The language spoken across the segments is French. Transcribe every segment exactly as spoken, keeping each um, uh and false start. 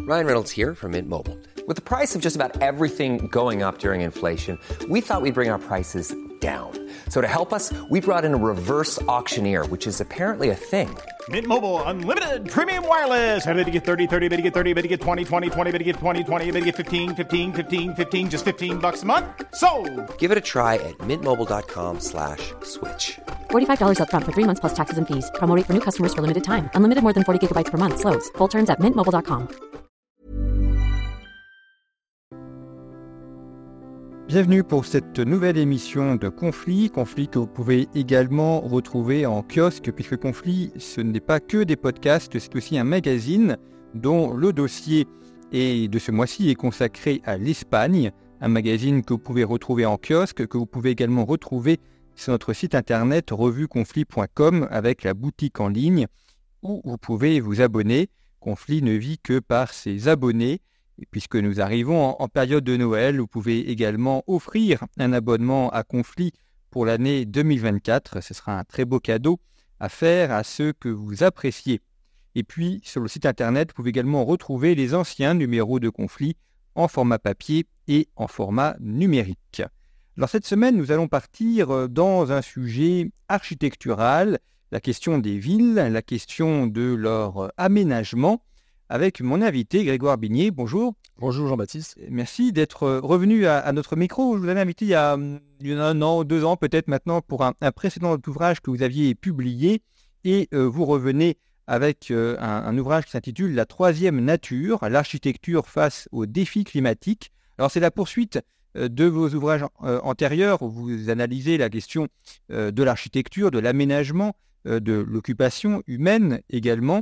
Ryan Reynolds here from Mint Mobile. With the price of just about everything going up during inflation, we thought we'd bring our prices down. So to help us, we brought in a reverse auctioneer, which is apparently a thing. Mint Mobile Unlimited Premium Wireless. How to get thirty, thirty, how to get thirty, how to get twenty, twenty, twenty, how to get twenty, twenty, how to get fifteen, fifteen, fifteen, fifteen, just fifteen bucks a month? Sold! Give it a try at mintmobile.com slash switch. forty-five dollars up front for three months plus taxes and fees. Promo rate for new customers for limited time. Unlimited more than forty gigabytes per month. Slows full terms at mint mobile dot com. Bienvenue pour cette nouvelle émission de Conflit, Conflit que vous pouvez également retrouver en kiosque, puisque Conflit, ce n'est pas que des podcasts, c'est aussi un magazine dont le dossier est, de ce mois-ci est consacré à l'Espagne, un magazine que vous pouvez retrouver en kiosque, que vous pouvez également retrouver sur notre site internet revue conflit point com avec la boutique en ligne où vous pouvez vous abonner. Conflit ne vit que par ses abonnés. Et puisque nous arrivons en, en période de Noël, vous pouvez également offrir un abonnement à Conflit pour l'année deux mille vingt-quatre. Ce sera un très beau cadeau à faire à ceux que vous appréciez. Et puis, sur le site internet, vous pouvez également retrouver les anciens numéros de Conflit en format papier et en format numérique. Alors cette semaine, nous allons partir dans un sujet architectural, la question des villes, la question de leur aménagement, avec mon invité Grégoire Bignet. Bonjour. Bonjour Jean-Baptiste. Merci d'être revenu à, à notre micro. Je vous avais invité il y a, il y a un an, deux ans peut-être maintenant, pour un, un précédent ouvrage que vous aviez publié. Et euh, vous revenez avec euh, un, un ouvrage qui s'intitule « La troisième nature, l'architecture face aux défis climatiques ». Alors c'est la poursuite euh, de vos ouvrages euh, antérieurs où vous analysez la question euh, de l'architecture, de l'aménagement, euh, de l'occupation humaine également.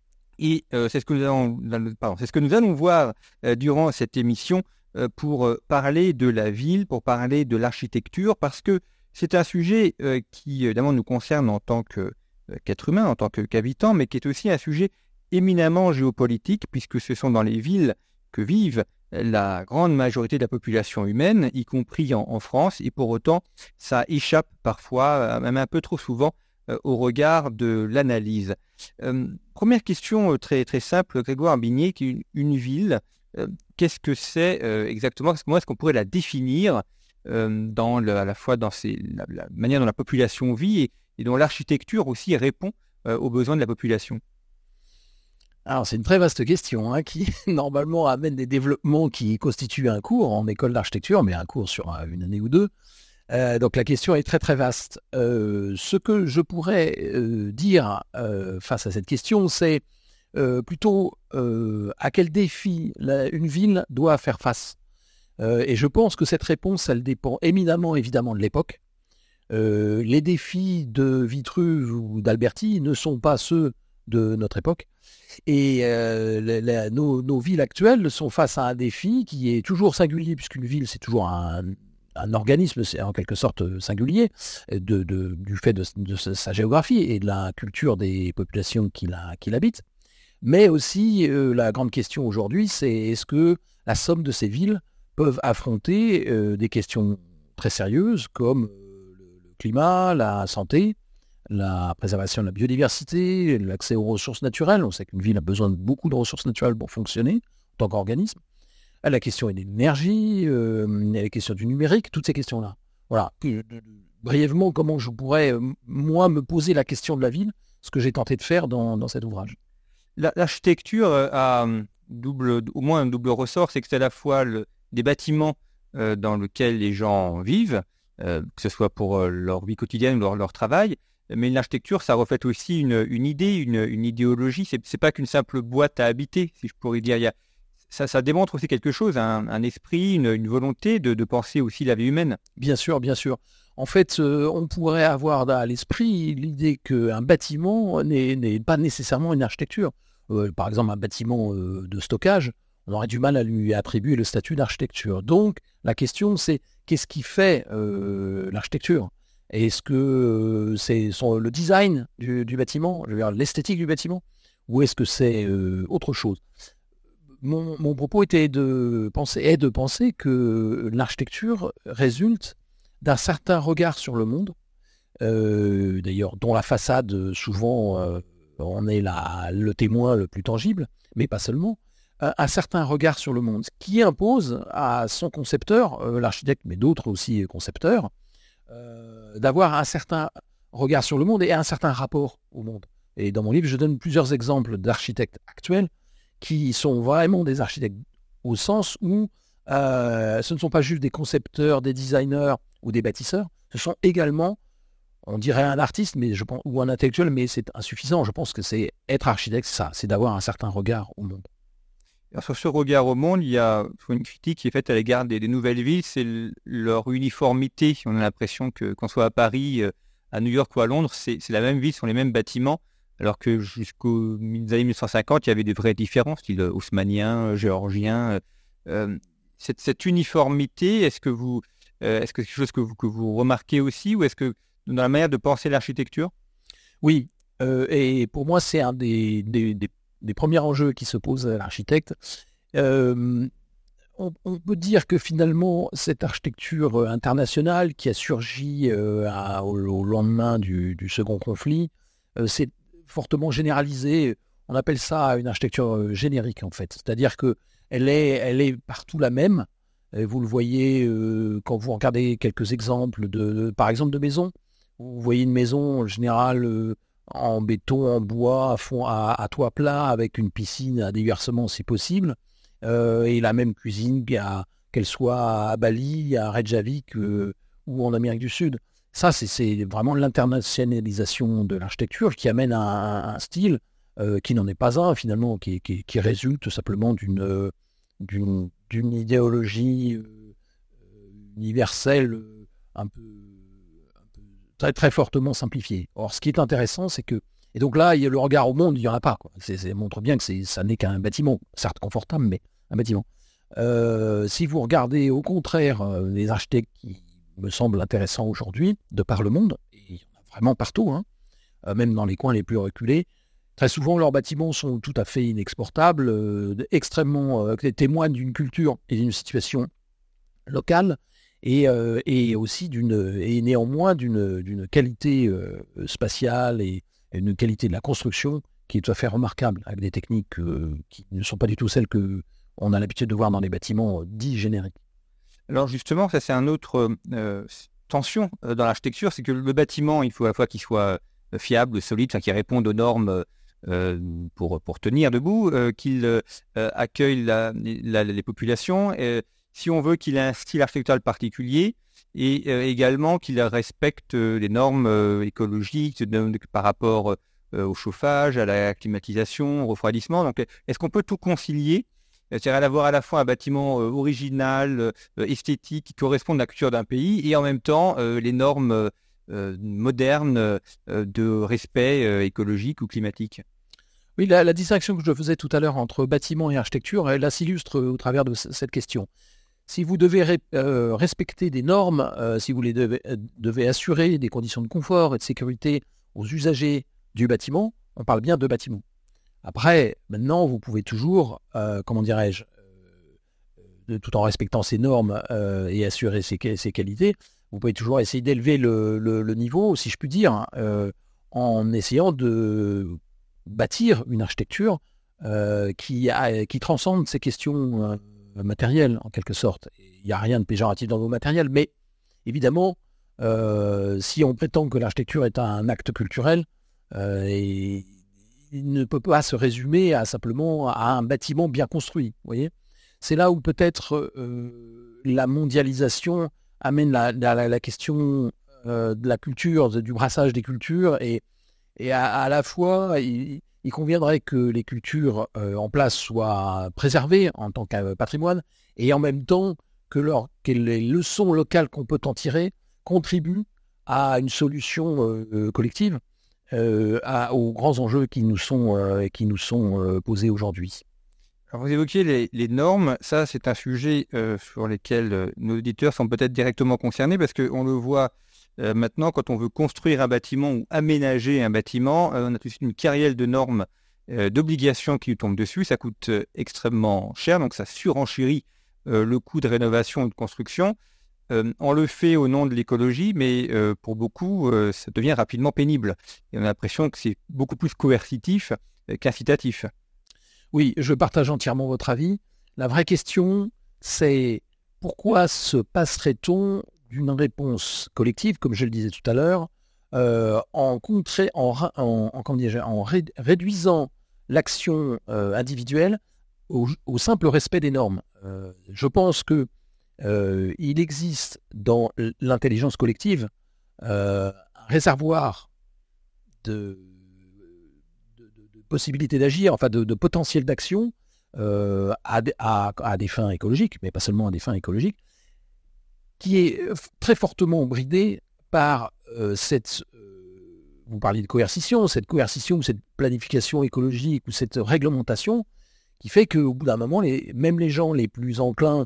Et euh, c'est, ce que nous allons, pardon, c'est ce que nous allons voir euh, durant cette émission euh, pour euh, parler de la ville, pour parler de l'architecture, parce que c'est un sujet euh, qui évidemment nous concerne en tant que, euh, qu'être humain, en tant que, qu'habitant, mais qui est aussi un sujet éminemment géopolitique, puisque ce sont dans les villes que vivent la grande majorité de la population humaine, y compris en, en France, et pour autant, ça échappe parfois, même un peu trop souvent, euh, au regard de l'analyse. Euh, première question euh, très, très simple, Grégoire Bignet, qui est une, une ville, euh, qu'est-ce que c'est euh, exactement? Comment est-ce qu'on pourrait la définir euh, dans le, à la fois dans ses, la, la manière dont la population vit et, et dont l'architecture aussi répond euh, aux besoins de la population? Alors c'est une très vaste question hein, qui normalement amène des développements qui constituent un cours en école d'architecture, mais un cours sur euh, une année ou deux. Euh, donc la question est très très vaste. Euh, ce que je pourrais euh, dire euh, face à cette question, c'est euh, plutôt euh, à quel défi la, une ville doit faire face. Euh, et je pense que cette réponse, elle dépend éminemment évidemment de l'époque. Euh, les défis de Vitruve ou d'Alberti ne sont pas ceux de notre époque. Et euh, la, la, nos, nos villes actuelles sont face à un défi qui est toujours singulier, puisqu'une ville, c'est toujours un... un organisme, c'est en quelque sorte singulier, de, de, du fait de, de sa géographie et de la culture des populations qui, la, qui l'habitent. Mais aussi, euh, la grande question aujourd'hui, c'est est-ce que la somme de ces villes peuvent affronter euh, des questions très sérieuses comme euh, le climat, la santé, la préservation de la biodiversité, l'accès aux ressources naturelles. On sait qu'une ville a besoin de beaucoup de ressources naturelles pour fonctionner en tant qu'organisme. La question est de l'énergie, euh, la question du numérique, toutes ces questions-là. Voilà. Brièvement, comment je pourrais, euh, moi, me poser la question de la ville, ce que j'ai tenté de faire dans, dans cet ouvrage. La, l'architecture a double, au moins un double ressort, c'est que c'est à la fois le, des bâtiments euh, dans lesquels les gens vivent, euh, que ce soit pour euh, leur vie quotidienne ou leur, leur travail, mais l'architecture, ça reflète aussi une, une idée, une, une idéologie. C'est, c'est pas qu'une simple boîte à habiter, si je pourrais dire. Il y a Ça, ça démontre aussi quelque chose, un, un esprit, une, une volonté de, de penser aussi la vie humaine. Bien sûr, bien sûr. En fait, euh, on pourrait avoir à l'esprit l'idée qu'un bâtiment n'est, n'est pas nécessairement une architecture. Euh, par exemple, un bâtiment euh, de stockage, on aurait du mal à lui attribuer le statut d'architecture. Donc, la question, c'est qu'est-ce qui fait euh, l'architecture? Est-ce que euh, c'est son, le design du, du bâtiment, je veux dire l'esthétique du bâtiment, ou est-ce que c'est euh, autre chose? Mon, mon propos était de penser, est de penser que l'architecture résulte d'un certain regard sur le monde, euh, d'ailleurs dont la façade souvent euh, en est la, le témoin le plus tangible, mais pas seulement, un, un certain regard sur le monde, qui impose à son concepteur, euh, l'architecte, mais d'autres aussi concepteurs, euh, d'avoir un certain regard sur le monde et un certain rapport au monde. Et dans mon livre, je donne plusieurs exemples d'architectes actuels qui sont vraiment des architectes au sens où euh, ce ne sont pas juste des concepteurs, des designers ou des bâtisseurs, ce sont également, on dirait un artiste mais je pense, ou un intellectuel, mais c'est insuffisant. Je pense que c'est être architecte, c'est ça, c'est d'avoir un certain regard au monde. Alors, sur ce regard au monde, il y a une critique qui est faite à l'égard des, des nouvelles villes, c'est l- leur uniformité. On a l'impression que qu'on soit à Paris, euh, à New York ou à Londres, c'est, c'est la même ville, ce sont les mêmes bâtiments, alors que jusqu'aux mi- années mille neuf cent cinquante, il y avait des vraies différences, style haussmannien, euh, géorgien. euh, euh, cette, cette uniformité, est-ce que vous, euh, est-ce que c'est quelque chose que vous, que vous remarquez aussi, ou est-ce que dans la manière de penser l'architecture? Oui, euh, et pour moi, c'est un des, des, des, des premiers enjeux qui se posent à l'architecte. Euh, on, on peut dire que finalement, cette architecture internationale qui a surgi euh, à- au, au lendemain du, du second conflit, euh, s'est fortement généralisée. On appelle ça une architecture euh, générique, en fait. C'est-à-dire que elle est, elle est partout la même. Et vous le voyez euh, quand vous regardez quelques exemples, de, de- par exemple, de maisons. Vous voyez une maison en général euh, en béton, en bois, à, fond, à, à toit plat, avec une piscine à déversement si possible, euh, et la même cuisine, qu'à- qu'elle soit à Bali, à Reykjavik euh, ou en Amérique du Sud. Ça, c'est, c'est vraiment l'internationalisation de l'architecture qui amène à un, un style euh, qui n'en est pas un, finalement, qui, qui, qui résulte simplement d'une, euh, d'une, d'une idéologie euh, universelle euh, un peu très, très fortement simplifié. Or, ce qui est intéressant, c'est que, et donc là, il y a le regard au monde, il n'y en a pas. Quoi. C'est, ça montre bien que c'est, ça n'est qu'un bâtiment, certes confortable, mais un bâtiment. Euh, si vous regardez au contraire euh, les architectes qui me semblent intéressants aujourd'hui, de par le monde, et il y en a vraiment partout, hein, euh, même dans les coins les plus reculés, très souvent leurs bâtiments sont tout à fait inexportables, euh, extrêmement euh, témoignent d'une culture et d'une situation locale, et, euh, et aussi d'une, et néanmoins d'une, d'une qualité euh, spatiale et une qualité de la construction qui est tout à fait remarquable, avec des techniques euh, qui ne sont pas du tout celles que on a l'habitude de voir dans les bâtiments euh, dits génériques. Alors justement, ça c'est un autre euh, tension euh, dans l'architecture, c'est que le bâtiment, il faut à la fois qu'il soit euh, fiable, solide, enfin, qu'il réponde aux normes euh, pour, pour tenir debout, euh, qu'il euh, accueille la, la, les populations. Euh, si on veut qu'il ait un style architectural particulier, et euh, également qu'il respecte euh, les normes euh, écologiques de, de, par rapport euh, au chauffage, à la climatisation, au refroidissement. Donc, est-ce qu'on peut tout concilier? C'est-à-dire avoir à la fois un bâtiment euh, original, euh, esthétique, qui correspond à la culture d'un pays, et en même temps euh, les normes euh, modernes euh, de respect euh, écologique ou climatique. Oui, la, la distinction que je faisais tout à l'heure entre bâtiment et architecture, elle, elle s'illustre au travers de c- cette question. Si vous devez ré- euh, respecter des normes, euh, si vous les devez, euh, devez assurer des conditions de confort et de sécurité aux usagers du bâtiment, on parle bien de bâtiment. Après, maintenant, vous pouvez toujours, euh, comment dirais-je, euh, tout en respectant ces normes euh, et assurer ces, ces qualités, vous pouvez toujours essayer d'élever le, le, le niveau, si je puis dire, euh, en essayant de bâtir une architecture euh, qui, a, qui transcende ces questions euh, matérielles, en quelque sorte. Il n'y a rien de péjoratif dans le mot matériel, mais évidemment, euh, si on prétend que l'architecture est un acte culturel, euh, et il ne peut pas se résumer à simplement à un bâtiment bien construit. Vous voyez, c'est là où peut-être euh, la mondialisation amène la, la, la question euh, de la culture, de, du brassage des cultures, et, et à, à la fois, il, il conviendrait que les cultures euh, en place soient préservées en tant que patrimoine, et en même temps que, leur, que les leçons locales qu'on peut en tirer contribuent à une solution euh, collective. Euh, à, aux grands enjeux qui nous sont, euh, qui nous sont euh, posés aujourd'hui. Alors vous évoquiez les, les normes, ça c'est un sujet euh, sur lequel euh, nos auditeurs sont peut-être directement concernés, parce qu'on le voit euh, maintenant quand on veut construire un bâtiment ou aménager un bâtiment, euh, on a tout de suite une kyrielle de normes, euh, d'obligations qui nous tombent dessus, ça coûte euh, extrêmement cher, donc ça surenchérit euh, le coût de rénovation et de construction. Euh, on le fait au nom de l'écologie, mais euh, pour beaucoup, euh, ça devient rapidement pénible. Et on a l'impression que c'est beaucoup plus coercitif euh, qu'incitatif. Oui, je partage entièrement votre avis. La vraie question, c'est pourquoi se passerait-on d'une réponse collective, comme je le disais tout à l'heure, euh, en, contré- en, ra- en, en, comment dirais-je, en ré- réduisant l'action euh, individuelle au, au simple respect des normes. Euh, je pense que euh, il existe dans l'intelligence collective euh, un réservoir de, de, de, de possibilités d'agir, enfin de, de potentiel d'action euh, à, à, à des fins écologiques, mais pas seulement à des fins écologiques, qui est très fortement bridé par euh, cette, euh, vous parliez de coercition, cette coercition ou cette planification écologique ou cette réglementation qui fait qu'au bout d'un moment, les, même les gens les plus enclins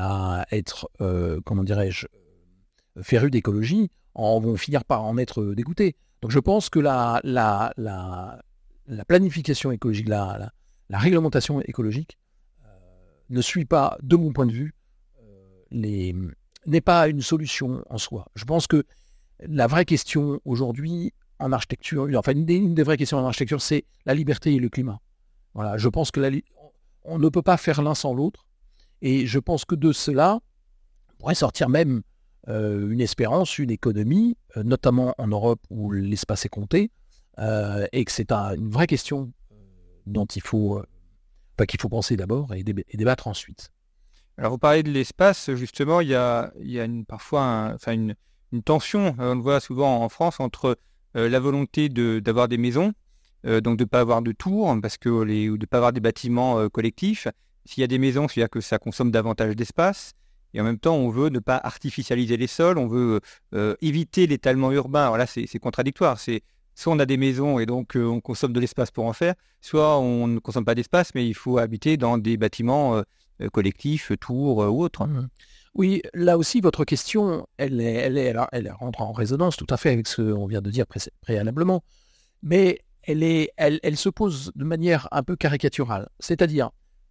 à être, euh, comment dirais-je, férus d'écologie, en vont finir par en être dégoûtés. Donc je pense que la, la, la, la planification écologique, la, la, la réglementation écologique euh, ne suit pas, de mon point de vue, euh, les, n'est pas une solution en soi. Je pense que la vraie question aujourd'hui en architecture, enfin une des, une des vraies questions en architecture, c'est la liberté et le climat. Voilà, je pense que la, on ne peut pas faire l'un sans l'autre, et je pense que de cela pourrait sortir même euh, une espérance, une économie, euh, notamment en Europe où l'espace est compté, euh, et que c'est un, une vraie question euh, dont il faut, euh, enfin, qu'il faut penser d'abord et, dé- et débattre ensuite. Alors, vous parlez de l'espace, justement, il y a, il y a une, parfois un, enfin une, une tension, euh, on le voit souvent en France, entre euh, la volonté de, d'avoir des maisons, euh, donc de ne pas avoir de tours, parce que les, ou de ne pas avoir des bâtiments euh, collectifs. S'il y a des maisons, c'est-à-dire que ça consomme davantage d'espace, et en même temps, on veut ne pas artificialiser les sols, on veut euh, éviter l'étalement urbain. Alors là, c'est, c'est contradictoire. C'est, soit on a des maisons et donc euh, on consomme de l'espace pour en faire, soit on ne consomme pas d'espace, mais il faut habiter dans des bâtiments euh, collectifs, tours euh, ou autres. Mmh. Oui, là aussi, votre question, elle, est, elle, est, elle, elle rentre en résonance tout à fait avec ce qu'on vient de dire pré- préalablement, mais elle, est, elle, elle se pose de manière un peu caricaturale. C'est-à-dire,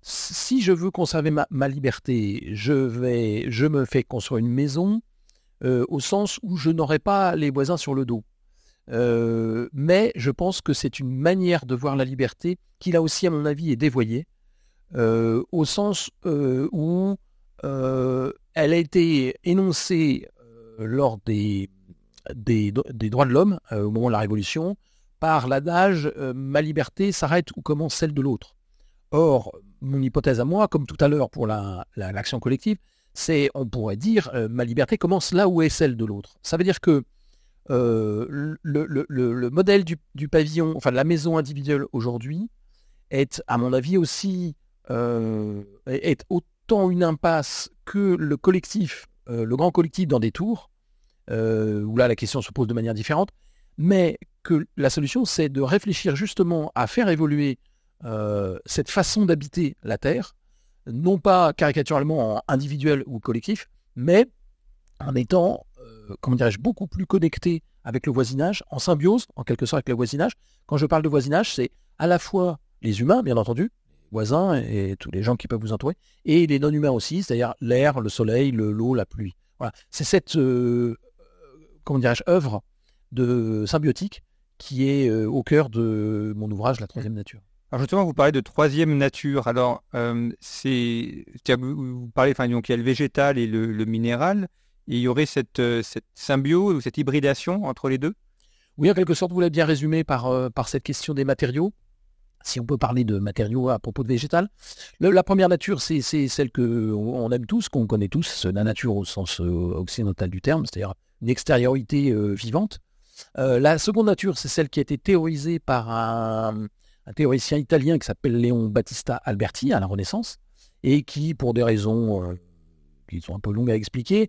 si je veux conserver ma, ma liberté, je, vais, je me fais construire une maison euh, au sens où je n'aurai pas les voisins sur le dos. Euh, mais je pense que c'est une manière de voir la liberté qui, là aussi, à mon avis, est dévoyée, euh, au sens euh, où euh, elle a été énoncée euh, lors des, des, des droits de l'homme, euh, au moment de la Révolution, par l'adage euh, « ma liberté s'arrête où commence celle de l'autre ». Or, mon hypothèse à moi, comme tout à l'heure pour la, la, l'action collective, c'est, on pourrait dire, euh, ma liberté commence là où est celle de l'autre. Ça veut dire que euh, le, le, le, le modèle du, du pavillon, enfin de la maison individuelle aujourd'hui, est, à mon avis, aussi euh, est autant une impasse que le collectif, euh, le grand collectif dans des tours, euh, où là la question se pose de manière différente, mais que la solution, c'est de réfléchir justement à faire évoluer Euh, cette façon d'habiter la Terre, non pas caricaturalement en individuel ou collectif, mais en étant, euh, comment dirais-je, beaucoup plus connecté avec le voisinage, en symbiose, en quelque sorte, avec le voisinage. Quand je parle de voisinage, c'est à la fois les humains, bien entendu, les voisins et tous les gens qui peuvent vous entourer, et les non-humains aussi, c'est-à-dire l'air, le soleil, le, l'eau, la pluie. Voilà. C'est cette, euh, comment dirais-je, œuvre de symbiotique qui est euh, au cœur de mon ouvrage, La troisième nature. Alors justement, vous parlez de troisième nature. Alors, euh, c'est, vous, vous parlez, enfin, donc il y a le végétal et le, le minéral, et il y aurait cette, cette symbiose ou cette hybridation entre les deux? Oui, en quelque sorte, vous l'avez bien résumé par, euh, par cette question des matériaux. Si on peut parler de matériaux à propos de végétal. Le, la première nature, c'est, c'est celle qu'on aime tous, qu'on connaît tous, la nature au sens euh, occidental du terme, c'est-à-dire une extériorité euh, vivante. Euh, la seconde nature, c'est celle qui a été théorisée par un... un théoricien italien qui s'appelle Léon Battista Alberti à la Renaissance, et qui, pour des raisons euh, qui sont un peu longues à expliquer,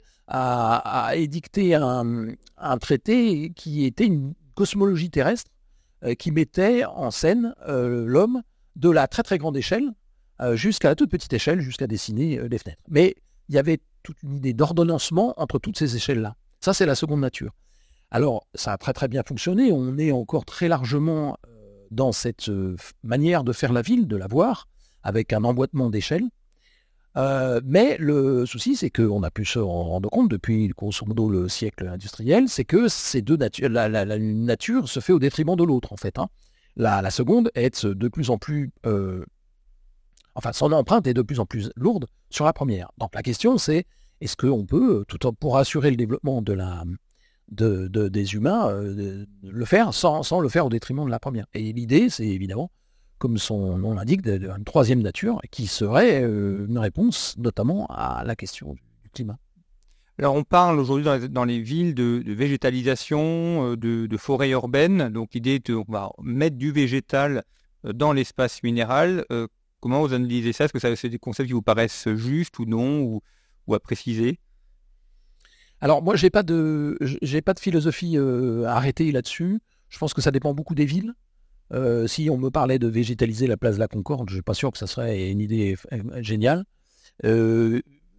a, a édicté un, un traité qui était une cosmologie terrestre euh, qui mettait en scène euh, l'homme de la très très grande échelle euh, jusqu'à la toute petite échelle, jusqu'à dessiner euh, des fenêtres. Mais il y avait toute une idée d'ordonnancement entre toutes ces échelles-là. Ça, c'est la seconde nature. Alors, ça a très très bien fonctionné, on est encore très largement dans cette euh, manière de faire la ville, de la voir, avec un emboîtement d'échelles. Euh, mais le souci, c'est qu'on a pu se rendre compte depuis, grosso modo, le siècle industriel, c'est que ces deux natures, la, la, la nature se fait au détriment de l'autre, en fait. Hein. La, la seconde est de plus en plus euh, enfin son empreinte est de plus en plus lourde sur la première. Donc la question c'est, est-ce qu'on peut, tout en, pour assurer le développement de la, de, de, des humains, euh, de, le faire sans, sans le faire au détriment de la première. Et l'idée c'est évidemment, comme son nom l'indique, d'une troisième nature qui serait euh, une réponse notamment à la question du, du climat. Alors, on parle aujourd'hui dans les, dans les villes de, de végétalisation, euh, de, de forêts urbaines. Donc, l'idée est de on va mettre du végétal euh, dans l'espace minéral. Euh, comment vous analysez ça? Est-ce que ça, c'est des concepts qui vous paraissent justes ou non, ou, ou à préciser? Alors, moi, j'ai pas de, j'ai pas de philosophie euh, arrêtée là-dessus. Je pense que ça dépend beaucoup des villes. Euh, si on me parlait de végétaliser la place de la Concorde, je ne suis pas sûr que ça serait une idée euh, géniale. Euh,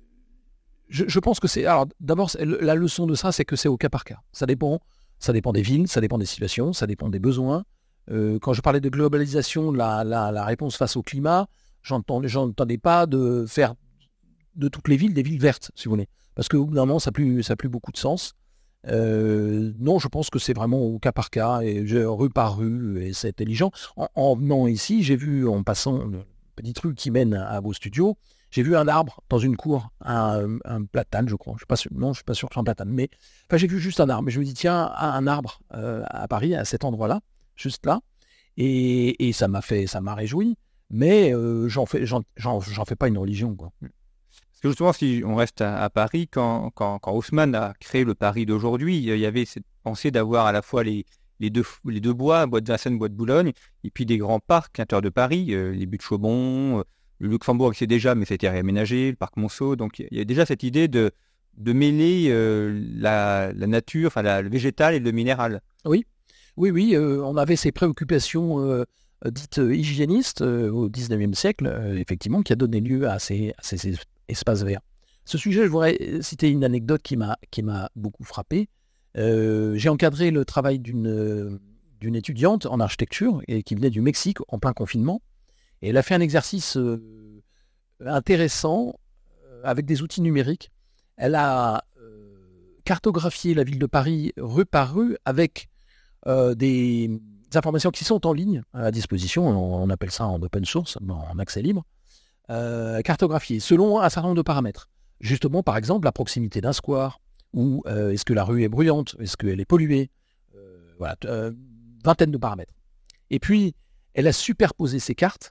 Je, je pense que c'est. Alors, d'abord, la leçon de ça, c'est que c'est au cas par cas. Ça dépend, ça dépend des villes, ça dépend des situations, ça dépend des besoins. Euh, quand je parlais de globalisation, la, la, la réponse face au climat, j'entendais, j'entendais pas de faire de toutes les villes des villes vertes, si vous voulez. Parce qu'au bout d'un moment, ça n'a plus, ça a plus beaucoup de sens. Euh, non, je pense que c'est vraiment au cas par cas, et je, rue par rue, et c'est intelligent. En, en venant ici, j'ai vu, en passant le petit rue qui mène à, à vos studios, j'ai vu un arbre dans une cour, un, un platane, je crois. Je suis pas sûr, non, je suis pas sûr que c'est un platane, mais enfin, j'ai vu juste un arbre. Et je me dis, tiens, un arbre euh, à Paris, à cet endroit-là, juste là, et, et ça m'a fait, ça m'a réjoui. Mais euh, j'en fais, j'en, j'en, j'en fais pas une religion, quoi. Parce que justement, si on reste à, à Paris, quand, quand, quand Haussmann a créé le Paris d'aujourd'hui, il y avait cette pensée d'avoir à la fois les, les, deux, les deux bois, bois de Vincennes, bois de Boulogne, et puis des grands parcs à l'intérieur de Paris, euh, les Buttes-Chaumont, euh, le Luxembourg existait déjà, mais ça a été réaménagé, le parc Monceau. Donc il y a déjà cette idée de, de mêler euh, la, la nature, enfin la, le végétal et le minéral. Oui, oui, oui. Euh, on avait ces préoccupations euh, dites hygiénistes euh, au dix-neuvième siècle, euh, effectivement, qui a donné lieu à ces, à ces espaces verts. Ce sujet, je voudrais citer une anecdote qui m'a, qui m'a beaucoup frappé. Euh, j'ai encadré le travail d'une, d'une étudiante en architecture et qui venait du Mexique en plein confinement. Et elle a fait un exercice euh, intéressant euh, avec des outils numériques. Elle a euh, cartographié la ville de Paris rue par rue avec euh, des, des informations qui sont en ligne à disposition. On, on appelle ça en open source, en accès libre. Euh, cartographié selon un certain nombre de paramètres. Justement, par exemple, la proximité d'un square, ou euh, est-ce que la rue est bruyante, est-ce qu'elle est polluée, euh, voilà, euh, vingtaine de paramètres. Et puis, elle a superposé ces cartes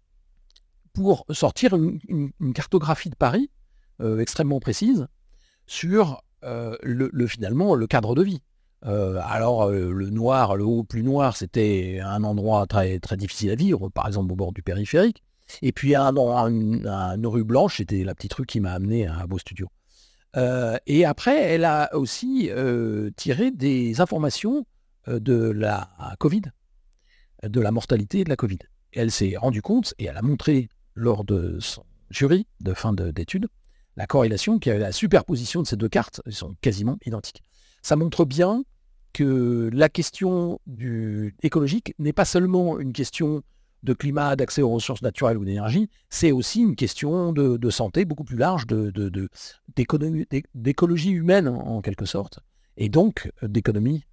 pour sortir une, une, une cartographie de Paris euh, extrêmement précise sur euh, le, le, finalement le cadre de vie. Euh, alors euh, le noir, le haut plus noir, c'était un endroit très, très difficile à vivre, par exemple au bord du périphérique. Et puis un, un, une, une rue blanche, c'était la petite rue qui m'a amené à vos studios. Euh, et après, elle a aussi euh, tiré des informations euh, de la Covid, de la mortalité et de la Covid. Et elle s'est rendue compte, et elle a montré lors de son jury de fin de, d'études, la corrélation, qui est la superposition de ces deux cartes, elles sont quasiment identiques. Ça montre bien que la question du écologique n'est pas seulement une question de climat, d'accès aux ressources naturelles ou d'énergie, c'est aussi une question de, de santé beaucoup plus large, de, de, de, d'économie, d'écologie humaine en quelque sorte, et donc d'économie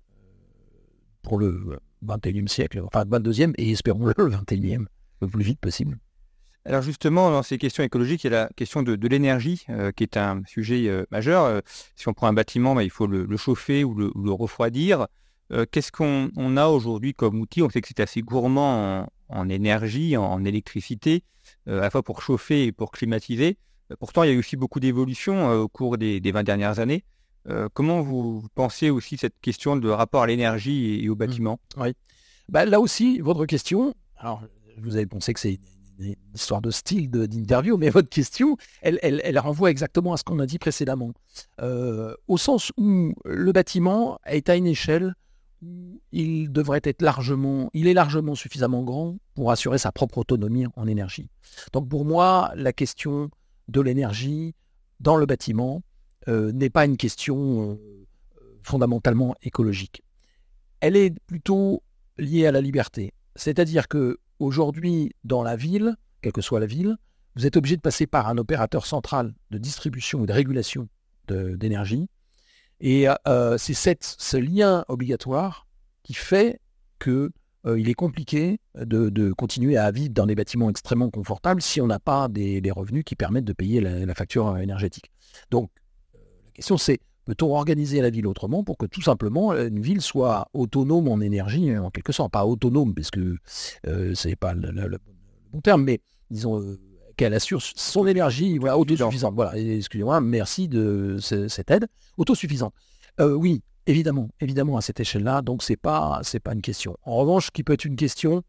pour le vingt et unième siècle, enfin le vingt-deuxième et espérons-le le vingt et unième, le plus vite possible. Alors justement, dans ces questions écologiques, il y a la question de, de l'énergie, euh, qui est un sujet euh, majeur. Euh, si on prend un bâtiment, bah, il faut le, le chauffer ou le, ou le refroidir. Euh, qu'est-ce qu'on on a aujourd'hui comme outil? On sait que c'est assez gourmand en, en énergie, en, en électricité, euh, à la fois pour chauffer et pour climatiser. Euh, pourtant, il y a eu aussi beaucoup d'évolutions euh, au cours des, des vingt dernières années. Euh, comment vous, vous pensez aussi cette question de rapport à l'énergie et, et au bâtiment? Mmh, oui. Bah, là aussi, votre question, alors vous avez pensé que c'est une histoire de style de, d'interview, mais votre question, elle, elle, elle renvoie exactement à ce qu'on a dit précédemment. Euh, au sens où le bâtiment est à une échelle où il devrait être largement, il est largement suffisamment grand pour assurer sa propre autonomie en énergie. Donc pour moi, la question de l'énergie dans le bâtiment euh, n'est pas une question euh, fondamentalement écologique. Elle est plutôt liée à la liberté. C'est-à-dire que aujourd'hui, dans la ville, quelle que soit la ville, vous êtes obligé de passer par un opérateur central de distribution ou de régulation de, d'énergie. Et euh, c'est cette, ce lien obligatoire qui fait que euh, il est compliqué de, de continuer à vivre dans des bâtiments extrêmement confortables si on n'a pas des, des revenus qui permettent de payer la, la facture énergétique. Donc, euh, la question c'est, peut-on organiser la ville autrement pour que tout simplement une ville soit autonome en énergie, en quelque sorte, pas autonome, parce que euh, c'est pas le, le, le bon terme, mais disons euh, qu'elle assure son énergie, voilà, autosuffisante. Voilà, excusez-moi, merci de ce, cette aide, autosuffisante. Euh, oui, évidemment, évidemment à cette échelle-là, donc c'est pas, c'est pas une question. En revanche, ce qui peut être une question,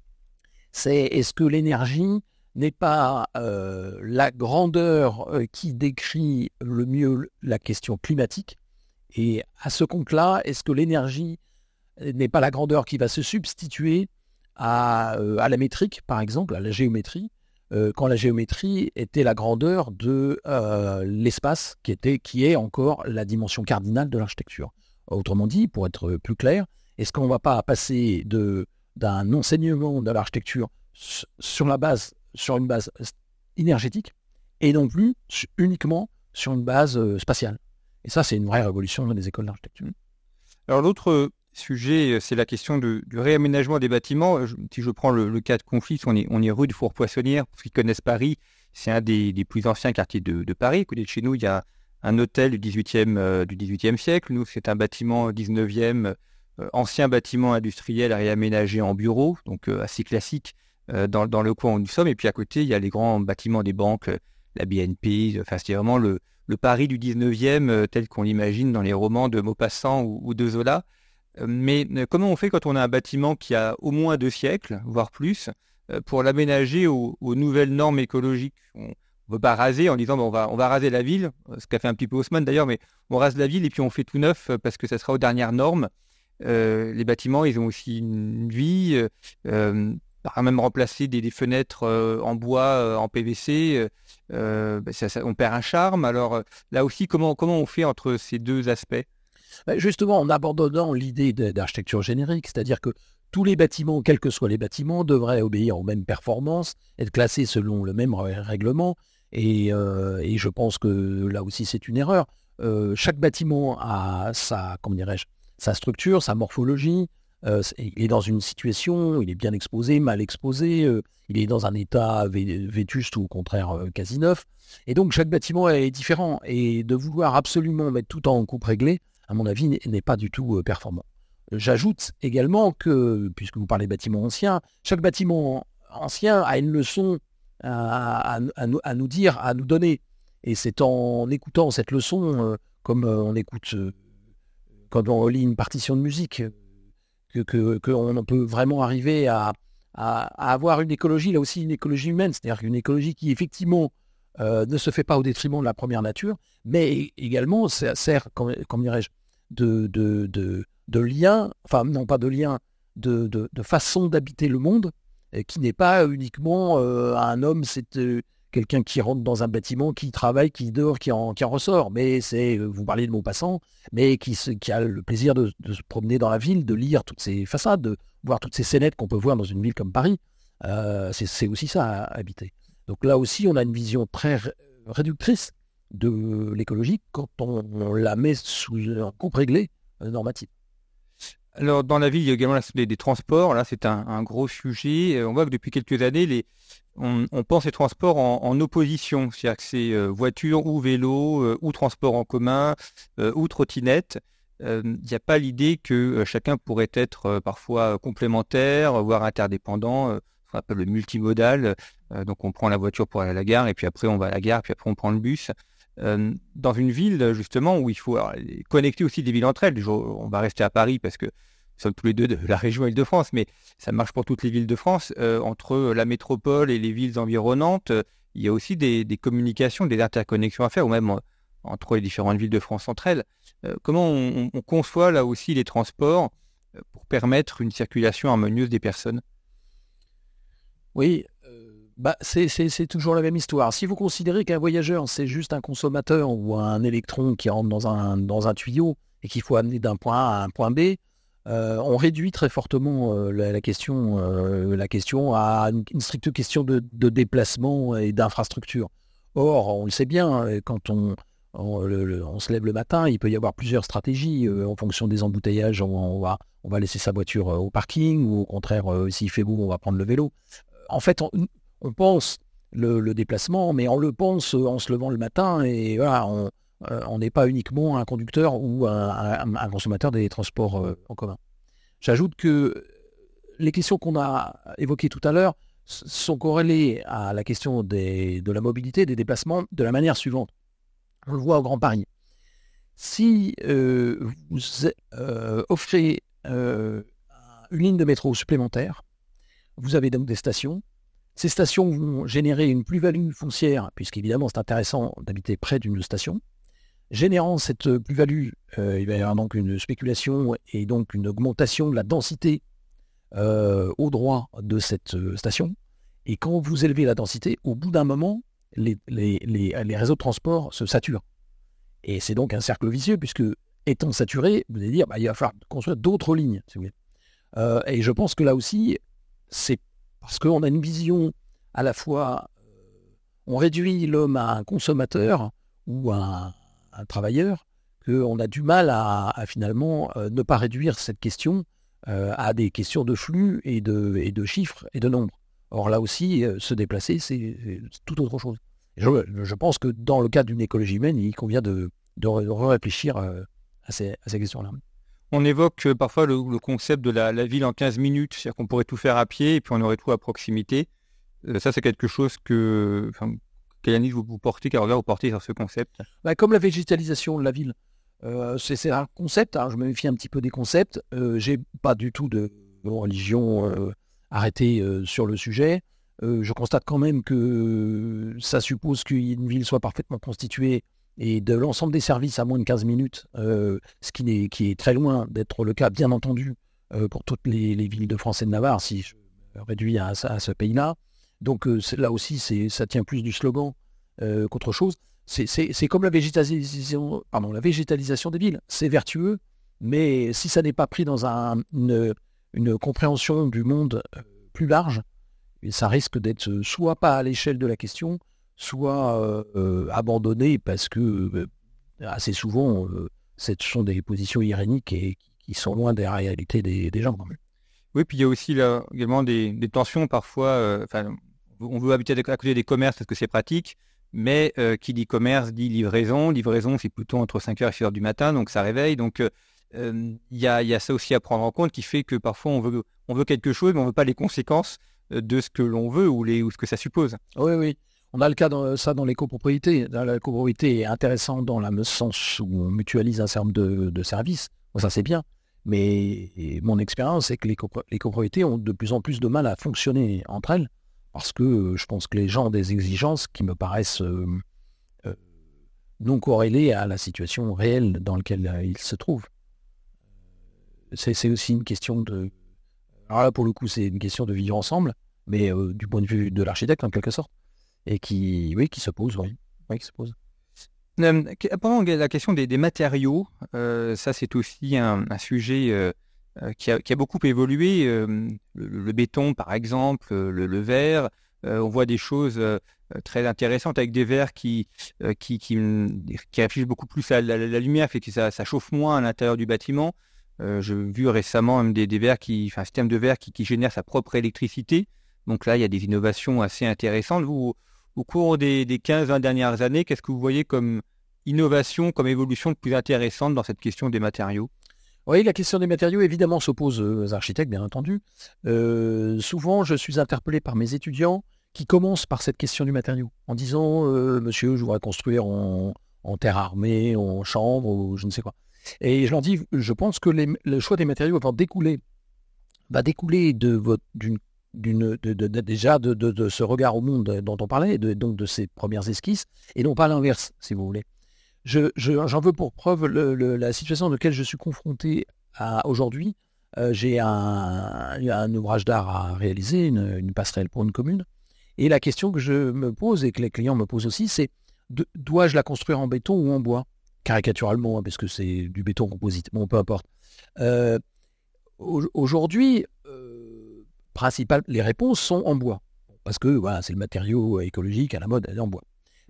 c'est est-ce que l'énergie n'est pas euh, la grandeur euh, qui décrit le mieux la question climatique. Et à ce compte-là, est-ce que l'énergie n'est pas la grandeur qui va se substituer à, euh, à la métrique, par exemple, à la géométrie, euh, quand la géométrie était la grandeur de euh, l'espace, qui, était, qui est encore la dimension cardinale de l'architecture. Autrement dit, pour être plus clair, est-ce qu'on ne va pas passer de, d'un enseignement de l'architecture sur la base sur une base énergétique et non plus uniquement sur une base euh, spatiale. Et ça, c'est une vraie révolution dans les écoles d'architecture. Alors l'autre sujet, c'est la question de, du réaménagement des bâtiments. Je, si je prends le, le cas de Conflits, on est, on est rue de Four-Poissonnière. Pour ceux qui connaissent Paris, c'est un des, des plus anciens quartiers de, de Paris. À côté de chez nous, il y a un hôtel du dix-huitième, euh, du dix-huitième siècle. Nous, c'est un bâtiment dix-neuvième, euh, ancien bâtiment industriel réaménagé en bureau, donc euh, assez classique. Dans, dans le coin où nous sommes, et puis à côté, il y a les grands bâtiments des banques, la B N P, enfin, c'est vraiment le, le Paris du dix-neuvième tel qu'on l'imagine dans les romans de Maupassant ou, ou de Zola. Mais comment on fait quand on a un bâtiment qui a au moins deux siècles, voire plus, pour l'aménager aux, aux nouvelles normes écologiques? On ne veut pas raser en disant bon, on, va, on va raser la ville, ce qu'a fait un petit peu Haussmann d'ailleurs, mais on rase la ville et puis on fait tout neuf parce que ça sera aux dernières normes. Euh, les bâtiments, ils ont aussi une vie. Euh, Par même remplacer des, des fenêtres euh, en bois, euh, en P V C, euh, bah, ça, ça, on perd un charme. Alors là aussi, comment, comment on fait entre ces deux aspects? Justement, en abandonnant l'idée d'architecture générique, c'est-à-dire que tous les bâtiments, quels que soient les bâtiments, devraient obéir aux mêmes performances, être classés selon le même règlement. Et, euh, et je pense que là aussi, c'est une erreur. Euh, chaque bâtiment a sa, comment dirais-je, sa structure, sa morphologie. Euh, il est dans une situation, il est bien exposé, mal exposé, euh, il est dans un état vé- vétuste ou au contraire euh, quasi neuf. Et donc chaque bâtiment est différent. Et de vouloir absolument mettre tout en coupe réglée, à mon avis, n'est pas du tout euh, performant. J'ajoute également que, puisque vous parlez de bâtiments anciens, chaque bâtiment ancien a une leçon à, à, à, nous, à nous dire, à nous donner. Et c'est en écoutant cette leçon, euh, comme euh, on écoute, euh, quand on lit une partition de musique, que, que, que on peut vraiment arriver à, à, à avoir une écologie, là aussi une écologie humaine, c'est-à-dire une écologie qui effectivement euh, ne se fait pas au détriment de la première nature, mais également sert, comme, comme dirais-je, de, de, de, de lien, enfin non pas de lien, de, de, de façon d'habiter le monde, qui n'est pas uniquement euh, un homme, c'est euh, quelqu'un qui rentre dans un bâtiment, qui travaille, qui dort, qui en, qui en ressort. Mais c'est, vous parlez de Maupassant, mais qui, se, qui a le plaisir de, de se promener dans la ville, de lire toutes ces façades, de voir toutes ces scénettes qu'on peut voir dans une ville comme Paris. Euh, c'est, c'est aussi ça à habiter. Donc là aussi, on a une vision très réductrice de l'écologie quand on, on la met sous un coupe réglé euh, normatif. Alors, dans la ville, il y a également des, des transports. Là, c'est un, un gros sujet. On voit que depuis quelques années, les, on, on pense les transports en, en opposition. C'est-à-dire que c'est euh, voiture ou vélo, euh, ou transport en commun, euh, ou trottinette. Euh, il n'y a pas l'idée que euh, chacun pourrait être euh, parfois complémentaire, voire interdépendant, euh, ce qu'on appelle le multimodal. Euh, donc, on prend la voiture pour aller à la gare, et puis après, on va à la gare, puis après, on prend le bus. Euh, dans une ville, justement, où il faut alors, connecter aussi des villes entre elles. On va rester à Paris parce que nous sommes tous les deux de la région Île-de-France, mais ça marche pour toutes les villes de France. Euh, entre la métropole et les villes environnantes, euh, il y a aussi des, des communications, des interconnexions à faire, ou même euh, entre les différentes villes de France entre elles. Euh, comment on, on conçoit là aussi les transports euh, pour permettre une circulation harmonieuse des personnes? Oui. Bah, c'est, c'est, c'est toujours la même histoire. Si vous considérez qu'un voyageur, c'est juste un consommateur ou un électron qui rentre dans un, dans un tuyau et qu'il faut amener d'un point A à un point B, euh, on réduit très fortement euh, la, la, question, euh, la question à une, une stricte question de, de déplacement et d'infrastructure. Or, on le sait bien, quand on, On, le, le, on se lève le matin, il peut y avoir plusieurs stratégies euh, en fonction des embouteillages. On, on, va, on va laisser sa voiture euh, au parking ou au contraire, euh, s'il fait beau, on va prendre le vélo. En fait, on, on pense le, le déplacement, mais on le pense en se levant le matin et voilà, on euh, on n'est pas uniquement un conducteur ou un, un, un consommateur des transports euh, en commun. J'ajoute que les questions qu'on a évoquées tout à l'heure sont corrélées à la question des, de la mobilité, des déplacements, de la manière suivante. On le voit au Grand Paris. Si euh, vous euh, offrez euh, une ligne de métro supplémentaire, vous avez donc des stations. Ces stations vont générer une plus-value foncière, puisqu'évidemment c'est intéressant d'habiter près d'une station. Générant cette plus-value, euh, il va y avoir donc une spéculation et donc une augmentation de la densité euh, au droit de cette station. Et quand vous élevez la densité, au bout d'un moment, les, les, les, les réseaux de transport se saturent. Et c'est donc un cercle vicieux, puisque étant saturé, vous allez dire, bah, il va falloir construire d'autres lignes, si vous voulez. Euh, et je pense que là aussi, c'est parce qu'on a une vision à la fois, euh, on réduit l'homme à un consommateur ou à un, un travailleur, qu'on a du mal à, à finalement euh, ne pas réduire cette question euh, à des questions de flux et de, et de chiffres et de nombres. Or là aussi, euh, se déplacer, c'est, c'est tout autre chose. Je, je pense que dans le cadre d'une écologie humaine, il convient de, de, de réfléchir euh, à ces, à ces questions-là. On évoque euh, parfois le, le concept de la, la ville en quinze minutes, c'est-à-dire qu'on pourrait tout faire à pied et puis on aurait tout à proximité. Euh, ça, c'est quelque chose que, enfin, quelle analyse vous, vous portez, quel regard vous portez sur ce concept? Bah, comme la végétalisation de la ville, euh, c'est, c'est un concept, hein, je me méfie un petit peu des concepts, euh, j'ai pas du tout de, de religion euh, arrêtée euh, sur le sujet. Euh, je constate quand même que ça suppose qu'une ville soit parfaitement constituée et de l'ensemble des services à moins de quinze minutes, euh, ce qui est, qui est très loin d'être le cas, bien entendu, euh, pour toutes les, les villes de France et de Navarre, si je me réduis à, à ce pays-là. Donc euh, là aussi, c'est, ça tient plus du slogan euh, qu'autre chose. C'est, c'est, c'est comme la végétalisation, pardon, la végétalisation des villes. C'est vertueux, mais si ça n'est pas pris dans un, une, une compréhension du monde euh, plus large, ça risque d'être soit pas à l'échelle de la question, soit euh, euh, abandonné parce que euh, assez souvent, euh, ce sont des positions iréniques et qui sont loin des réalités des, des gens. Oui, puis il y a aussi là, également des, des tensions parfois. Euh, on veut habiter à côté des commerces parce que c'est pratique, mais euh, qui dit commerce dit livraison. Livraison, c'est plutôt entre cinq heures et six heures du matin, donc ça réveille. Donc il euh, y, a, y a ça aussi à prendre en compte qui fait que parfois on veut, on veut quelque chose, mais on ne veut pas les conséquences de ce que l'on veut ou, les, ou ce que ça suppose. Oui, oui. On a le cas de ça dans les copropriétés. La copropriété est intéressante dans le sens où on mutualise un certain nombre de, de services. Bon, ça, c'est bien. Mais mon expérience, c'est que les, copro- les copropriétés ont de plus en plus de mal à fonctionner entre elles parce que euh, je pense que les gens ont des exigences qui me paraissent euh, euh, non corrélées à la situation réelle dans laquelle euh, ils se trouvent. C'est, c'est aussi une question de... Alors là, pour le coup, c'est une question de vivre ensemble, mais euh, du point de vue de l'architecte, en quelque sorte, et qui, oui, qui se pose, oui, oui qui se pose. Euh, pendant la question des, des matériaux, euh, ça c'est aussi un, un sujet euh, qui, a, qui a beaucoup évolué. Euh, le, le béton, par exemple, le, le verre, euh, on voit des choses euh, très intéressantes avec des verres qui, euh, qui, qui, qui affichent beaucoup plus la, la, la lumière, fait que ça, ça chauffe moins à l'intérieur du bâtiment. Euh, j'ai vu récemment même des, des verres qui, enfin, un système de verre qui, qui génère sa propre électricité. Donc là, il y a des innovations assez intéressantes. Vous, au cours des, des quinze vingt dernières années, qu'est-ce que vous voyez comme innovation, comme évolution de plus intéressante dans cette question des matériaux? Oui, la question des matériaux, évidemment, s'oppose aux architectes, bien entendu. Euh, souvent, je suis interpellé par mes étudiants qui commencent par cette question du matériau, en disant euh, « Monsieur, je voudrais construire en, en terre armée, en chambre, ou je ne sais quoi ». Et je leur dis, je pense que les, le choix des matériaux va découler, va découler de votre, d'une, d'une, de, de, de, déjà de, de, de ce regard au monde dont on parlait, de, donc de ces premières esquisses, et non pas l'inverse, si vous voulez. Je, je, j'en veux pour preuve le, le, la situation dans laquelle je suis confronté à, aujourd'hui. Euh, j'ai un, un ouvrage d'art à réaliser, une, une passerelle pour une commune, et la question que je me pose, et que les clients me posent aussi, c'est de, dois-je la construire en béton ou en bois ? Caricaturalement, hein, parce que c'est du béton composite, bon, peu importe. Euh, aujourd'hui, euh, principal, les réponses sont en bois, parce que voilà, c'est le matériau écologique à la mode, elle est en bois.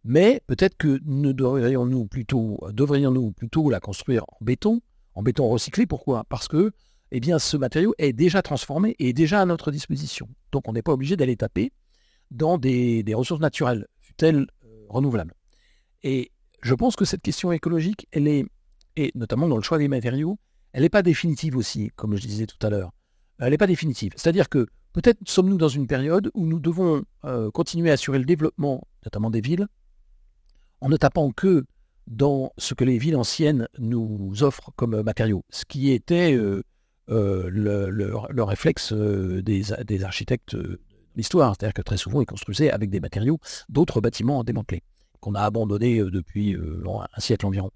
Mais peut-être que ne devrions-nous plutôt, devrions-nous plutôt la construire en béton, en béton recyclé. Pourquoi ? Parce que eh bien, ce matériau est déjà transformé et est déjà à notre disposition. Donc on n'est pas obligé d'aller taper dans des, des ressources naturelles, fut-elles euh, renouvelables. Et je pense que cette question écologique, elle est, et notamment dans le choix des matériaux, elle n'est pas définitive aussi, comme je disais tout à l'heure. Elle n'est pas définitive. C'est-à-dire que peut-être sommes-nous dans une période où nous devons euh, continuer à assurer le développement, notamment des villes, en ne tapant que dans ce que les villes anciennes nous offrent comme matériaux, ce qui était euh, euh, le, le, le réflexe euh, des, des architectes de l'histoire. C'est-à-dire que très souvent, ils construisaient avec des matériaux d'autres bâtiments démantelés, qu'on a abandonnés euh, depuis euh, un siècle environ.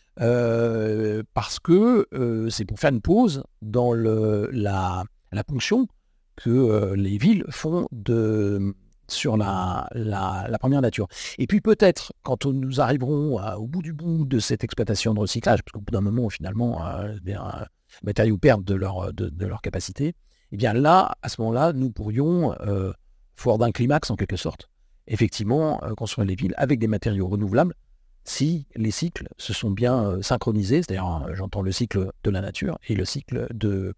Euh, parce que euh, c'est pour faire une pause dans le, la, la ponction que euh, les villes font de, sur la, la, la première nature. Et puis peut-être, quand nous arriverons à, au bout du bout de cette exploitation de recyclage, parce qu'au bout d'un moment, finalement, euh, les matériaux perdent de leur, de, de leur capacité, et bien là, à ce moment-là, nous pourrions, euh, fort d'un climax en quelque sorte, effectivement, euh, construire les villes avec des matériaux renouvelables, si les cycles se sont bien euh, synchronisés, c'est-à-dire euh, j'entends le cycle de la nature et le cycle de,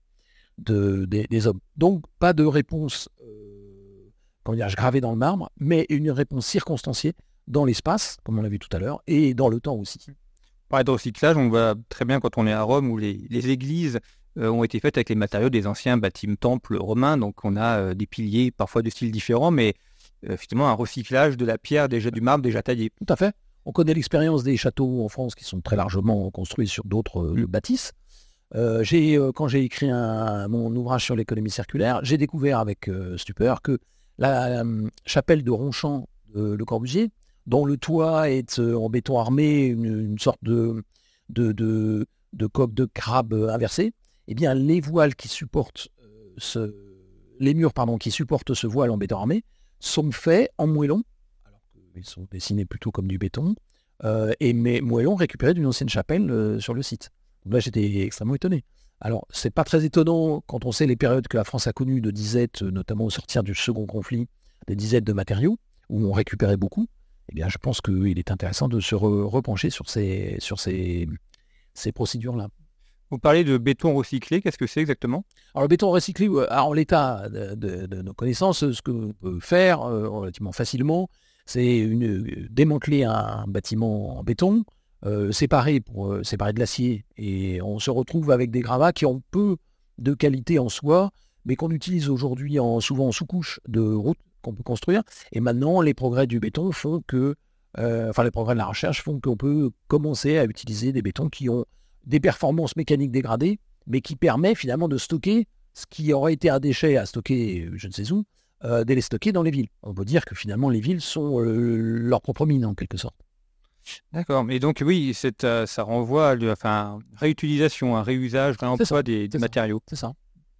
de, des, des hommes. Donc pas de réponse euh, comment dire, gravée dans le marbre, mais une réponse circonstanciée dans l'espace, comme on l'a vu tout à l'heure, et dans le temps aussi. Par de recyclage, on voit très bien quand on est à Rome où les, les églises euh, ont été faites avec les matériaux des anciens bâtiments temples romains, donc on a euh, des piliers parfois de styles différents, mais euh, finalement un recyclage de la pierre, déjà du marbre déjà taillé. Tout à fait. On connaît l'expérience des châteaux en France qui sont très largement construits sur d'autres euh, bâtisses. Euh, j'ai, euh, quand j'ai écrit un, mon ouvrage sur l'économie circulaire, j'ai découvert avec euh, stupeur que la euh, chapelle de Ronchamp de Le Corbusier, dont le toit est euh, en béton armé, une, une sorte de, de, de, de coque de crabe inversée, eh bien les voiles qui supportent euh, ce, les murs pardon, qui supportent ce voile en béton armé sont faits en moellon. Ils sont dessinés plutôt comme du béton, euh, et mes moellons récupérés d'une ancienne chapelle euh, sur le site. Donc là, j'étais extrêmement étonné. Alors, c'est pas très étonnant quand on sait les périodes que la France a connues de disette, notamment au sortir du second conflit, des disettes de matériaux, où on récupérait beaucoup. Eh bien, je pense qu'il est intéressant de se re- repencher sur ces, sur ces, ces procédures-là. Vous parlez de béton recyclé, qu'est-ce que c'est exactement ? Alors, le béton recyclé, en l'état de, de, de nos connaissances, ce qu'on peut faire euh, relativement facilement, c'est une, démanteler un bâtiment en béton, euh, séparer pour euh, séparer de l'acier, et on se retrouve avec des gravats qui ont peu de qualité en soi, mais qu'on utilise aujourd'hui en, souvent en sous-couche de route qu'on peut construire. Et maintenant, les progrès du béton font que, euh, enfin les progrès de la recherche font qu'on peut commencer à utiliser des bétons qui ont des performances mécaniques dégradées, mais qui permet finalement de stocker ce qui aurait été un déchet à stocker, je ne sais où, Euh, de les stocker dans les villes. On peut dire que finalement les villes sont euh, leur propre mine en quelque sorte. D'accord, mais donc oui, c'est, euh, ça renvoie à enfin, réutilisation, un réusage, réemploi des, des matériaux. C'est ça.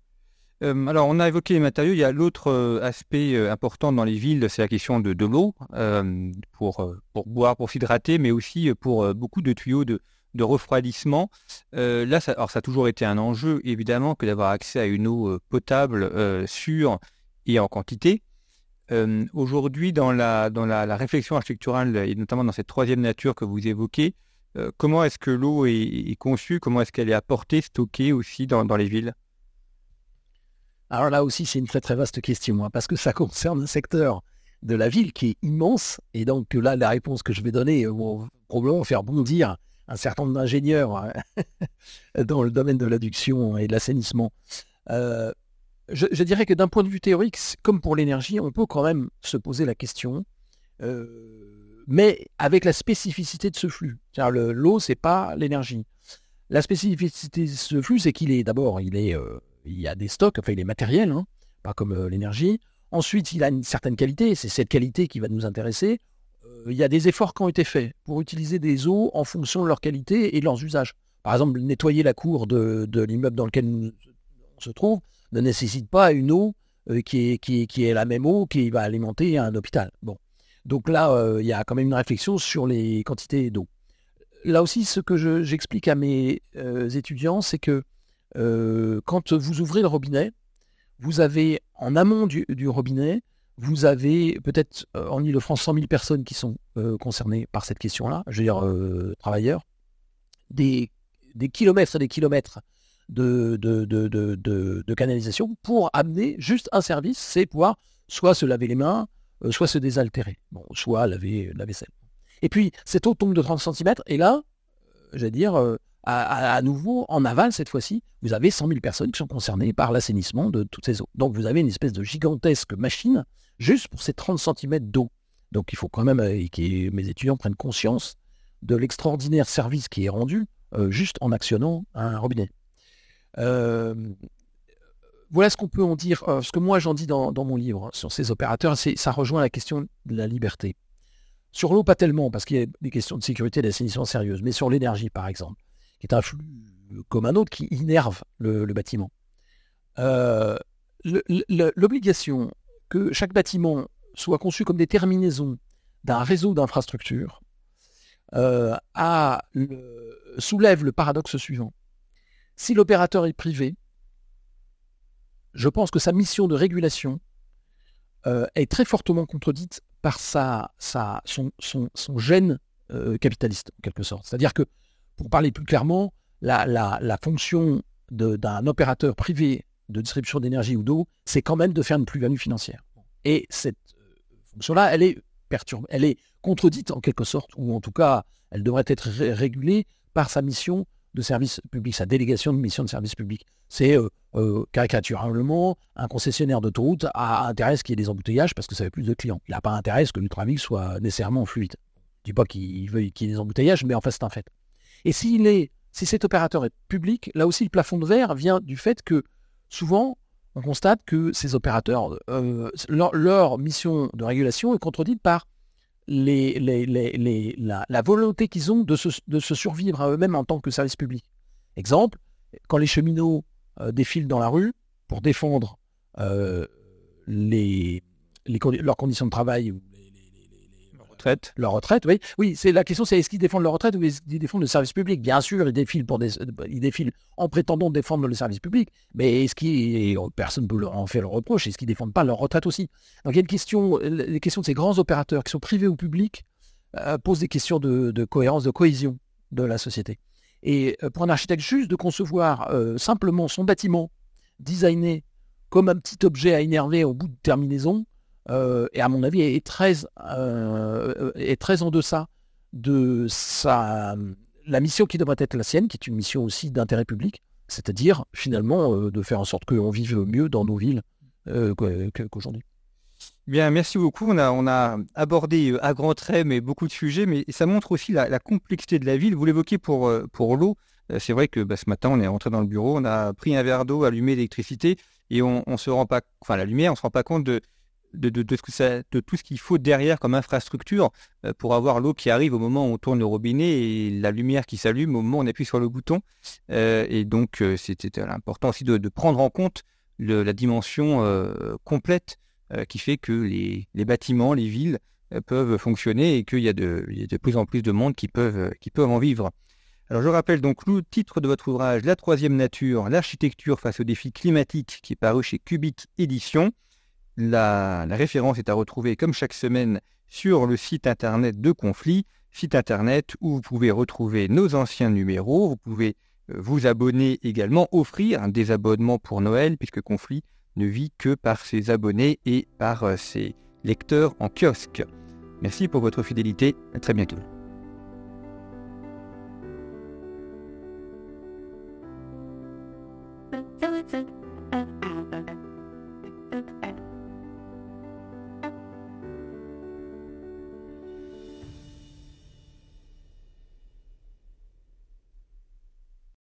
Euh, alors on a évoqué les matériaux, il y a l'autre euh, aspect euh, important dans les villes, c'est la question de, de l'eau, euh, pour, euh, pour boire, pour s'hydrater, mais aussi pour euh, beaucoup de tuyaux de, de refroidissement. Euh, là, ça, alors ça a toujours été un enjeu, évidemment, que d'avoir accès à une eau euh, potable, euh, sûre, et en quantité. Euh, aujourd'hui, dans, la, dans la, la réflexion architecturale, et notamment dans cette troisième nature que vous évoquez, euh, comment est-ce que l'eau est, est conçue, comment est-ce qu'elle est apportée, stockée aussi dans, dans les villes ? Alors là aussi, c'est une très très vaste question, hein, parce que ça concerne un secteur de la ville qui est immense, et donc là, la réponse que je vais donner va probablement faire bondir un certain nombre d'ingénieurs hein, dans le domaine de l'adduction et de l'assainissement. Euh, Je, je dirais que d'un point de vue théorique, comme pour l'énergie, on peut quand même se poser la question, euh, mais avec la spécificité de ce flux. C'est-à-dire le, l'eau, c'est pas l'énergie. La spécificité de ce flux, c'est qu'il est d'abord, il est, euh, il y a des stocks, enfin il est matériel, hein, pas comme euh, l'énergie. Ensuite, il a une certaine qualité, c'est cette qualité qui va nous intéresser. Euh, il y a des efforts qui ont été faits pour utiliser des eaux en fonction de leur qualité et de leurs usages. Par exemple, nettoyer la cour de, de l'immeuble dans lequel nous, on se trouve ne nécessite pas une eau euh, qui, est, qui, est, qui est la même eau qui va alimenter un hôpital. Bon. Donc là, euh, il y a quand même une réflexion sur les quantités d'eau. Là aussi, ce que je, j'explique à mes euh, étudiants, c'est que euh, quand vous ouvrez le robinet, vous avez en amont du, du robinet, vous avez peut-être euh, en Ile-de-France cent mille personnes qui sont euh, concernées par cette question-là, je veux dire euh, travailleurs, des, des kilomètres et des kilomètres de, de, de, de, de, de canalisation pour amener juste un service, c'est pouvoir soit se laver les mains, euh, soit se désaltérer, bon, soit laver la vaisselle. Et puis, cette eau tombe de trente centimètres, et là, euh, j'allais dire, euh, à, à, à nouveau, en aval, cette fois-ci, vous avez cent mille personnes qui sont concernées par l'assainissement de toutes ces eaux. Donc, vous avez une espèce de gigantesque machine juste pour ces trente centimètres d'eau. Donc, il faut quand même euh, que mes étudiants prennent conscience de l'extraordinaire service qui est rendu euh, juste en actionnant un robinet. Euh, voilà ce qu'on peut en dire, euh, ce que moi j'en dis dans, dans mon livre hein, sur ces opérateurs, c'est, ça rejoint la question de la liberté. Sur l'eau, pas tellement, parce qu'il y a des questions de sécurité et d'assainissement sérieuses, mais sur l'énergie, par exemple, qui est un flux comme un autre qui innerve le, le bâtiment. Euh, le, le, l'obligation que chaque bâtiment soit conçu comme des terminaisons d'un réseau d'infrastructures euh, a, le, soulève le paradoxe suivant. Si l'opérateur est privé, je pense que sa mission de régulation euh, est très fortement contredite par sa, sa, son, son, son gène euh, capitaliste, en quelque sorte. C'est-à-dire que, pour parler plus clairement, la, la, la fonction de, d'un opérateur privé de distribution d'énergie ou d'eau, c'est quand même de faire une plus-value financière. Et cette fonction-là, elle est perturbée, elle est contredite en quelque sorte, ou en tout cas, elle devrait être ré- régulée par sa mission de service public, sa délégation de mission de service public. C'est euh, euh, caricaturalement, un concessionnaire d'autoroute a intérêt à ce qu'il y ait des embouteillages parce que ça fait plus de clients. Il n'a pas intérêt à ce que le trafic soit nécessairement fluide. Je ne dis pas qu'il veut qu'il y ait des embouteillages, mais en fait, c'est un fait. Et s'il est, si cet opérateur est public, là aussi, le plafond de verre vient du fait que souvent, on constate que ces opérateurs, euh, leur, leur mission de régulation est contredite par Les, les, les, les, la, la volonté qu'ils ont de se, de se survivre à eux-mêmes en tant que service public. Exemple, quand les cheminots euh, défilent dans la rue pour défendre euh, les, les, leurs conditions de travail ou les, les, les, les, leur retraite, leur retraite, oui, oui, c'est la question, c'est est-ce qu'ils défendent leur retraite ou est-ce qu'ils défendent le service public ? Bien sûr, ils défilent pour des, ils défilent en prétendant défendre le service public, mais est-ce qu'ils, personne ne peut en faire le reproche, est-ce qu'ils défendent pas leur retraite aussi ? Donc il y a une question, les questions de ces grands opérateurs qui sont privés ou publics euh, posent des questions de, de cohérence, de cohésion de la société. Et euh, pour un architecte juste de concevoir euh, simplement son bâtiment designé comme un petit objet à énerver au bout de terminaison, euh, et à mon avis est très, euh, est très en deçà de sa, la mission qui devrait être la sienne, qui est une mission aussi d'intérêt public, c'est-à-dire finalement euh, de faire en sorte qu'on vive mieux dans nos villes euh, qu'aujourd'hui. Bien, merci beaucoup. On a, on a abordé à grands traits mais beaucoup de sujets, mais ça montre aussi la, la complexité de la ville. Vous l'évoquez pour, pour l'eau. C'est vrai que bah, ce matin, on est rentré dans le bureau, on a pris un verre d'eau, allumé l'électricité et on, on se rend pas, enfin la lumière, on se rend pas compte de, de, de, de, ce que ça, de tout ce qu'il faut derrière comme infrastructure pour avoir l'eau qui arrive au moment où on tourne le robinet et la lumière qui s'allume au moment où on appuie sur le bouton. Euh, et donc, c'était important aussi de, de prendre en compte le, la dimension euh, complète Euh, qui fait que les, les bâtiments, les villes euh, peuvent fonctionner et qu'il y a, de, il y a de plus en plus de monde qui peuvent, euh, qui peuvent en vivre. Alors je rappelle donc le titre de votre ouvrage, La troisième nature, l'architecture face aux défis climatiques, qui est paru chez Cubic Éditions. La, la référence est à retrouver comme chaque semaine sur le site internet de Conflit, site internet où vous pouvez retrouver nos anciens numéros, vous pouvez euh, vous abonner également, offrir un désabonnement pour Noël puisque Conflit ne vit que par ses abonnés et par ses lecteurs en kiosque. Merci pour votre fidélité, à très bientôt.